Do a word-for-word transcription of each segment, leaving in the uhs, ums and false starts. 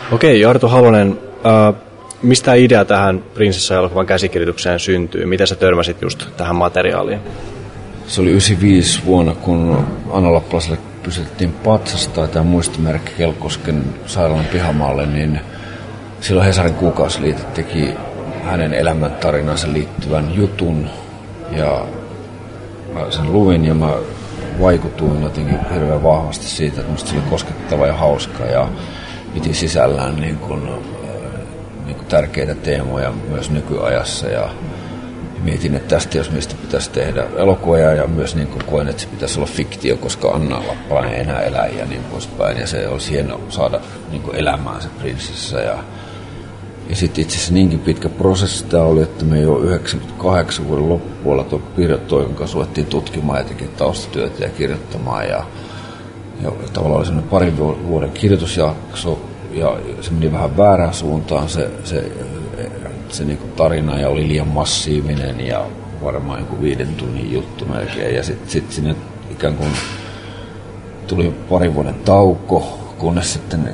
Okei, Arto Halonen, äh, mistä idea tähän Prinsessa-elokuvan käsikirjoitukseen syntyy? Miten sä törmäsit just tähän materiaaliin? Se oli yhdeksänkymmentäviisi vuonna, kun Anna Lappalaiselle pystytettiin patsasta tämä muistimerkki Kelkosken sairaalan pihamaalle, niin silloin Hesarin kuukausiliite teki hänen elämäntarinansa liittyvän jutun ja mä sen luin ja mä vaikutuin jotenkin hirveän vahvasti siitä, että musta se oli koskettava ja hauska ja piti sisällään niin kuin, niin kuin tärkeitä teemoja myös nykyajassa ja mietin, että tästä jos mistä pitäisi tehdä elokuva ja myös niin kuin koen, että se pitäisi olla fiktio, koska Anna Lappalainen ei enää elä ja niin poispäin ja se olisi hienoa saada niin kuin elämään se prinsessa ja Ja sitten itse asiassa niinkin pitkä prosessi tämä oli, että me jo yhdeksänkymmentäkahdeksan vuoden loppupuolella tuon Pirjo Toikon kanssa ruvettiin tutkimaan ja teki taustatyötä ja kirjoittamaan. Ja, ja tavallaan oli semmoinen parin vuoden kirjoitusjakso ja se meni vähän väärään suuntaan se, se, se niin kuin tarina ja oli liian massiivinen ja varmaan joku viiden tunnin juttu melkein. Ja sitten sit sinne ikään kuin tuli parin vuoden tauko, kunnes sitten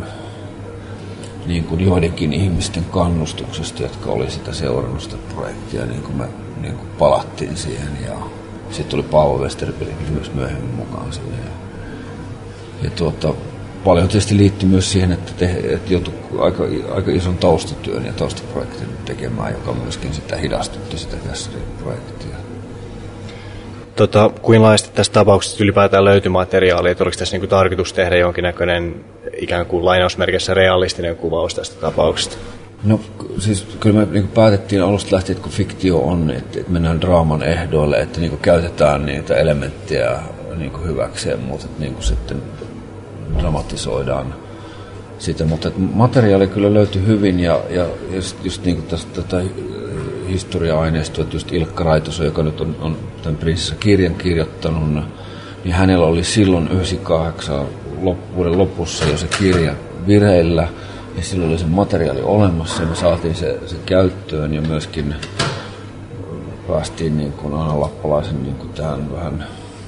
niin kuin joidenkin ihmisten kannustuksesta, jotka oli sitä seurannut sitä projektia, niin kuin me niin kuin palattiin siihen. Ja sitten tuli Paavo Westerbergkin myös myöhemmin mukaan siihen. Ja, ja tuota, paljon tietysti liittyi myös siihen, että, te, että joutui aika, aika ison taustatyön ja taustaprojektin tekemään, joka myöskin sitä hidastutti sitä käsityöprojektia. Tota, kuinka laajasti tässä tapauksessa ylipäätään löytyi materiaalia, että oliko tässä niinku tarkoitus tehdä jonkinnäköinen ikään kuin lainausmerkissä realistinen kuvaus tästä tapauksesta? No siis kyllä me niin päätettiin alusta lähtien, että kun fiktio on, että, että mennään draaman ehdoille, että niin käytetään niitä elementtejä niin hyväkseen, mutta että niin sitten dramatisoidaan sitä. Mutta materiaali kyllä löytyi hyvin ja, ja just, just niin tästä tätä historia-aineistoa, että just Ilkka Raitoso, joka nyt on, on tämän Prinsessa-kirjan kirjoittanut, niin hänellä oli silloin yhdeksänkymmentäkahdeksan vuoden lopussa jo se kirja vireillä, ja silloin oli se materiaali olemassa, ja me saatiin se, se käyttöön, ja myöskin päästiin niin kuin Anna Lappalaisen niin kuin tähän vähän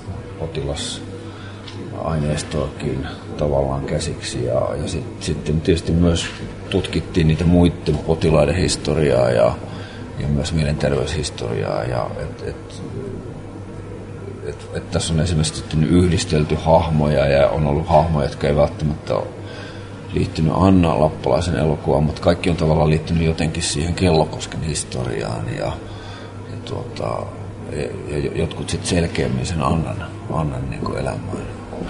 potilasaineistoakin tavallaan käsiksi, ja, ja sit, sitten tietysti myös tutkittiin niitä muiden potilaiden historiaa, ja ja myös mielenterveyshistoriaa. Ja et, et, et, et tässä on esimerkiksi yhdistelty hahmoja ja on ollut hahmoja, jotka ei välttämättä ole liittynyt Anna Lappalaisen elokuvaan, mutta kaikki on tavallaan liittynyt jotenkin siihen Kellokosken historiaan ja, ja, tuota, ja, ja jotkut sitten selkeämmin sen Annan, Annan niin kuin elämään.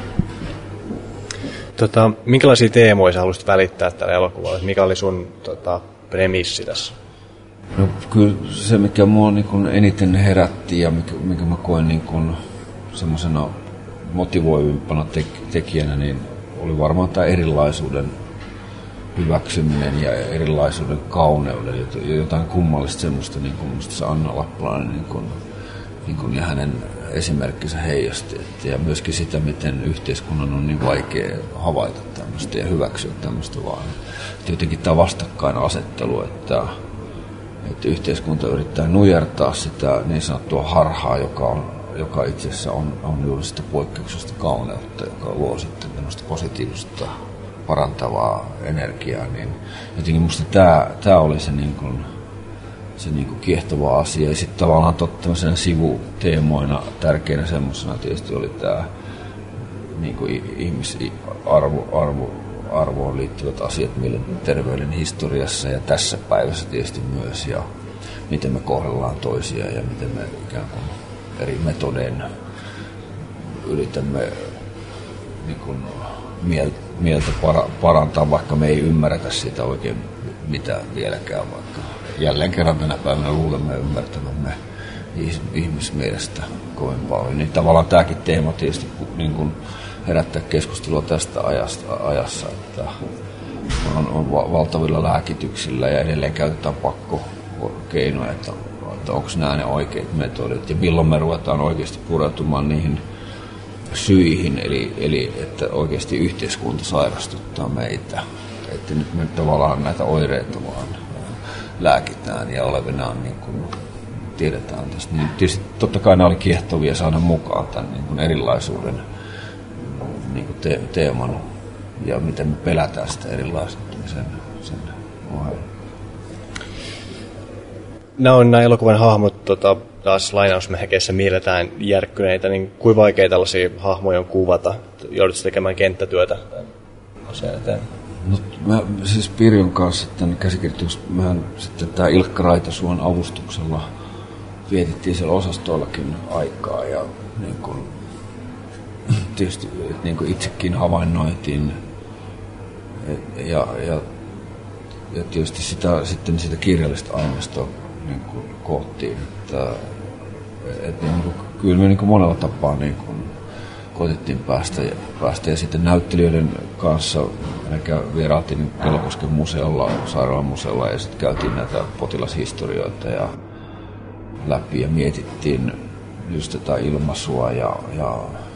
Tota, minkälaisia teemoja sä haluaisit välittää tällä elokuvalla? Mikä oli sun tota, premissi tässä? No kyllä se, mikä mua niin kuin eniten herätti ja mikä, mikä mä koen niin kuin semmoisena motivoivimpana tek- tekijänä, niin oli varmaan tämä erilaisuuden hyväksyminen ja erilaisuuden kauneuden ja jotain kummallista semmoista, niin kuin musta se Anna Lappalainen niin kuin, niin kuin, ja hänen esimerkkinsä heijasti. Ja myöskin sitä, miten yhteiskunnan on niin vaikea havaita tämmöistä ja hyväksyä tämmöistä vaan. Että jotenkin tämä vastakkainasettelu, että että yhteiskunta yrittää nujertaa sitä niin sanottua harhaa, joka, on, joka itse asiassa on, on juuri sitä poikkeuksesta kauneutta, joka luo sitten tämmöistä positiivista parantavaa energiaa. Niin jotenkin musta tämä, tämä oli se, niin kuin, se niin kuin kiehtova asia. Ja sitten tavallaan tämmöisenä sivuteemoina tärkeänä semmoisena tietysti oli tämä niin kuin ihmisarvo, arvo, arvoon liittyvät asiat mielenterveyden historiassa ja tässä päivässä tietysti myös ja miten me kohdellaan toisia ja miten me ikään kuin eri metodein yritämme niin kuin mieltä parantaa, vaikka me ei ymmärretä sitä oikein mitään vieläkään, vaikka jälleen kerran tänä päivänä luulemme ymmärtämämme ihmismielestä kovin paljon. Niin tavallaan tämäkin teema tietysti niin kuin herättää keskustelua tästä ajasta, ajassa, että on, on valtavilla lääkityksillä ja edelleen käytetään pakkokeinoja, että, että onko nämä ne oikeat metodit ja milloin me ruvetaan oikeasti pureutumaan niihin syihin, eli, eli että oikeasti yhteiskunta sairastuttaa meitä, että nyt me tavallaan näitä oireita vaan lääkitään ja olevinaan niin kuin tiedetään tästä. Niin tietysti totta kai nämä oli kiehtovia saada mukaan tämän niin kuin erilaisuuden niin kuin te- teeman ja miten me pelätään sitä erilaistumisen sen ohella. Nämä on nämä elokuvan hahmot tota, taas lainausmerkeissä mielletään järkkyneitä, niin kuinka vaikea tällaisia hahmoja on kuvata? Joudutko tekemään kenttätyötä asian eteen? No, mä, siis Pirjon kanssa tämän käsikirjoituksen, mehän sitten tämä Ilkka Raitasuon avustuksella vietittiin siellä osastoillakin aikaa ja niin kuin, tietysti niin kuin itsekin havainnoitiin ja, ja, ja tietysti sitä, sitten sitä kirjallista aineistoa niin kuin koottiin, että, että niin kuin, kyllä me niin kuin monella tapaa niin kuin koitettiin päästä ja, päästä ja sitten näyttelijöiden kanssa vierailtiin Kellokosken museolla, sairaalan museolla ja sitten käytiin näitä potilashistorioita ja läpi ja mietittiin just tätä ilmaisua ja, ja,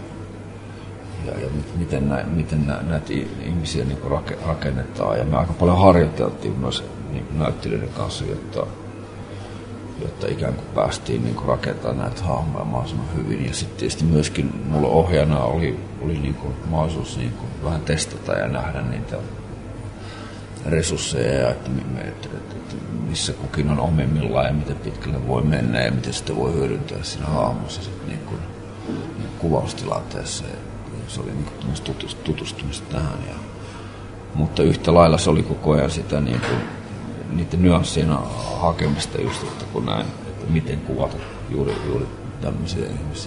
ja, ja miten, nä, miten nä, näitä ihmisiä niin kuin rakennetaan. Ja me aika paljon harjoiteltiin myös niin kuin näyttelijöiden kanssa, jotta, jotta ikään kuin päästiin niin kuin rakentamaan näitä hahmoja mahdollisimman hyvin. Ja sitten tietysti myöskin mulla ohjaajana oli, oli niin kuin mahdollisuus niin kuin vähän testata ja nähdä niitä resursseja, että, että, että missä kukin on omimmillaan ja miten pitkälle voi mennä ja miten sitä voi hyödyntää siinä hahmossa niin kuin, niin kuvaustilanteessa. Ja se oli niin kuin tutustumista tähän. Ja, mutta yhtä lailla se oli koko ajan sitä niin kuin, niiden nyanssien hakemista just, että kun näin, että miten kuvata juuri, juuri tämmöisiä ihmisiä.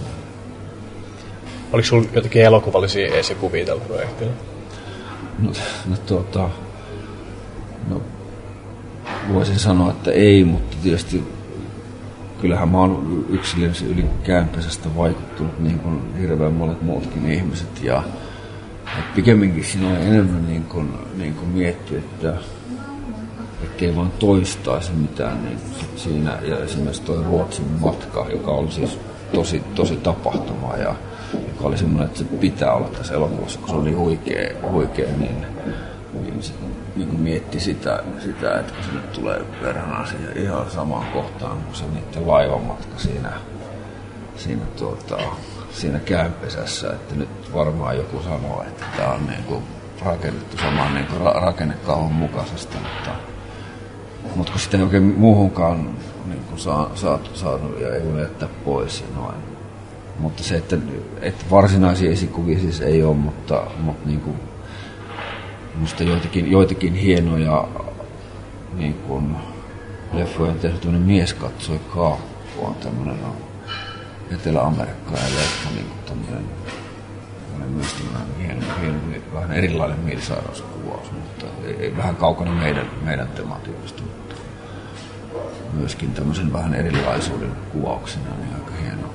Oliko sinulla jotakin elokuvallisia esikuvia tällä projektilla? No, no tuota... No, voisin sanoa, että ei, mutta tietysti kyllähän mä oon yksilöllisesti yli käänpäisestä vaikuttunut niin kuin hirveän monet muutkin ihmiset. Ja pikemminkin siinä on enemmän niin kuin, niin kuin miettiä, että ettei vaan toistaisi mitään niin siinä. Ja esimerkiksi tuo Ruotsin matka, joka oli siis tosi, tosi tapahtuma ja joka oli semmoinen, että se pitää olla tässä elokuvassa, kun se oli huikea, huikea niin ihmiset niin mietti sitä, sitä, että kun sinne tulee perhana siihen ihan samaan kohtaan kuin se niiden laivamatka siinä, siinä, tuota, siinä käynpesässä, että nyt varmaan joku sanoo, että tämä on niin kuin rakennettu samaan niin kuin ra- rakennekauhun mukaisesti, mutta, mutta kun sitä ei oikein muuhunkaan niin kuin saa, saatu, saanut ja ei voi jättää pois ja noin. Mutta se, että, että varsinaisia esikuvia siis ei ole, mutta, mutta niin kuin minusta joitakin, joitakin hienoja niin kuin leffoja on tehty, tämmöinen Mies katsoi Kaappua, on tämmöinen no, etelä-amerikkalainen leffa, niin kuin tämmöinen, tämmöinen myös tämmöinen hieno, hieno, vähän erilainen mielisairauskuvaus, mutta ei, ei vähän kaukana meidän, meidän tematiikasta, mutta myöskin tämmöisen vähän erilaisuuden kuvauksena, niin aika hieno.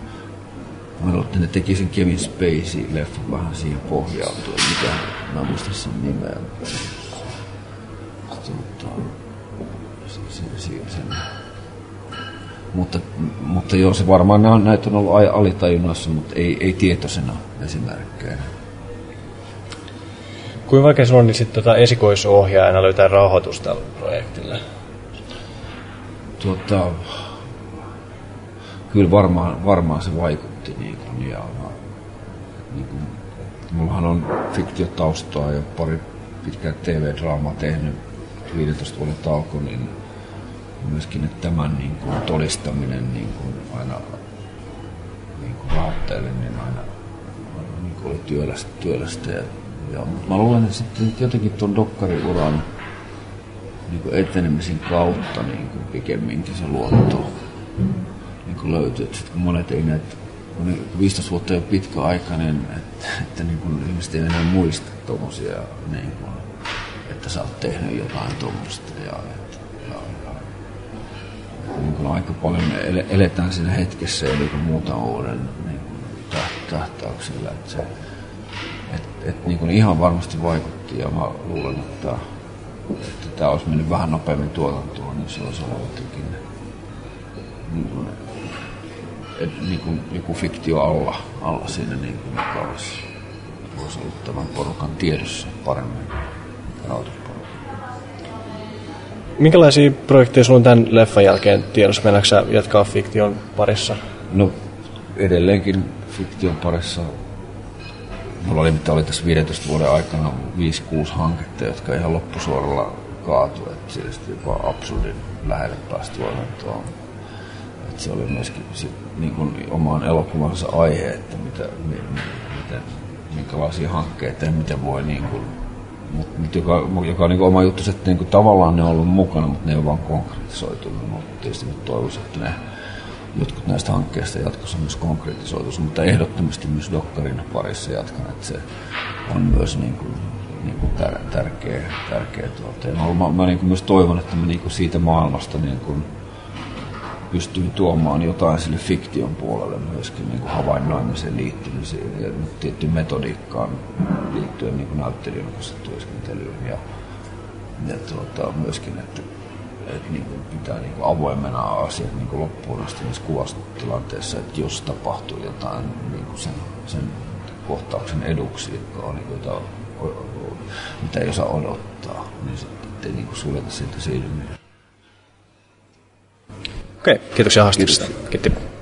Mä luulen, että ne teki sen Kevin Spacey-leffan vähän siihen pohjautuen, mikä mä muistan sen nimeä. Sen. Mutta, mutta joo, se varmaan näitä on ollut alitajunnassa, mutta ei, ei tietoisena esimerkkeinä. Kuinka vaikea sinulla on niin sitten tota esikoisohjaajana löytää rahoitusta tällä projektille? Tuota, kyllä varmaan, varmaan se vaikutti. Niin kuin, ja, niin kuin, mullahan on fiktiotaustaa ja pari pitkää T V-draamaa tehnyt viidentoista vuoden tauko, niin myöskin että tämän niin kuin, todistaminen niin kuin, aina niin kuin rahoittajille niin aina, aina niin kuin oli työlästä. työlästä ja, ja, mä luulen, että sitten jotenkin tuon dokkariuran niin kuin etenemisen kautta niin kuin pikemminkin se luotto niin kuin löytyy. Että kun monet ei näitä, kun viisitoista vuotta ei ole pitkä aika, niin että, että niin kuin ihmiset ei enää muista tommosia, niin kuin, että sä oot tehnyt jotain tommoista. Ja, että, ja, ja, niin kuin aika paljon me eletään siinä hetkessä ja niin kuin muutaman vuoden niin kuin tähtäyksellä. Että se, et, et, niin kuin ihan varmasti vaikutti ja mä luulen, että että tämä olisi mennyt vähän nopeammin tuotantoon, niin se olisi ollut jotenkin niin kuin, et, niin kuin joku fiktio alla, alla siinä, niin kuin, mikä olisi, olisi ollut tämän porukan tiedossa paremmin. Minkälaisia projekteja sinulla on tämän leffan jälkeen tiedossa? Mennäänkö sä jatkaa fiktion parissa? No edelleenkin fiktion parissa Mulla oli, mitä oli tässä viidentoista vuoden aikana viisi kuusi hanketta, jotka ihan loppusuoralla kaatui, että tietysti jopa absurdin lähelle päästä tuotantoon. Että se oli myöskin sit, niin kuin omaan elokuvansa aihe, että mitä, mi, miten, minkälaisia hankkeita ja miten voi, niin kuin, mut, joka, joka on niin kuin oma juttu, että niin kuin, tavallaan ne on ollut mukana, mutta ne ei ole vaan konkretisoitunut. No, tietysti nyt toivoisin, että ne jotkut näistä hankkeista jatkossa myös konkretisoituisi, mutta ehdottomasti myös dokkarin parissa jatkan, että se on myös niin kuin, niin kuin tär, tärkeä, tärkeä tuote. Mä, mä, mä niin kuin myös toivon, että mä niin kuin siitä maailmasta niin kuin pystyn tuomaan jotain sille fiktion puolelle myöskin niin kuin havainnoimiseen liittymiseen ja tiettyyn metodiikkaan liittyen niin kuin näyttelijöiden kanssa työskentelyyn ja, ja tuota, myöskin, että että niin pitää niin avoimena asiat niin loppuun asti niissä kuvastilanteessa, että jos tapahtuu jotain niin sen, sen kohtauksen eduksi, jotka on, niin kuin, jota, mitä ei osaa odottaa, niin sitten ei niin suljeta siltä silmiä. Okei, kiitoksia haastattelusta. Kiitos. Kiitos.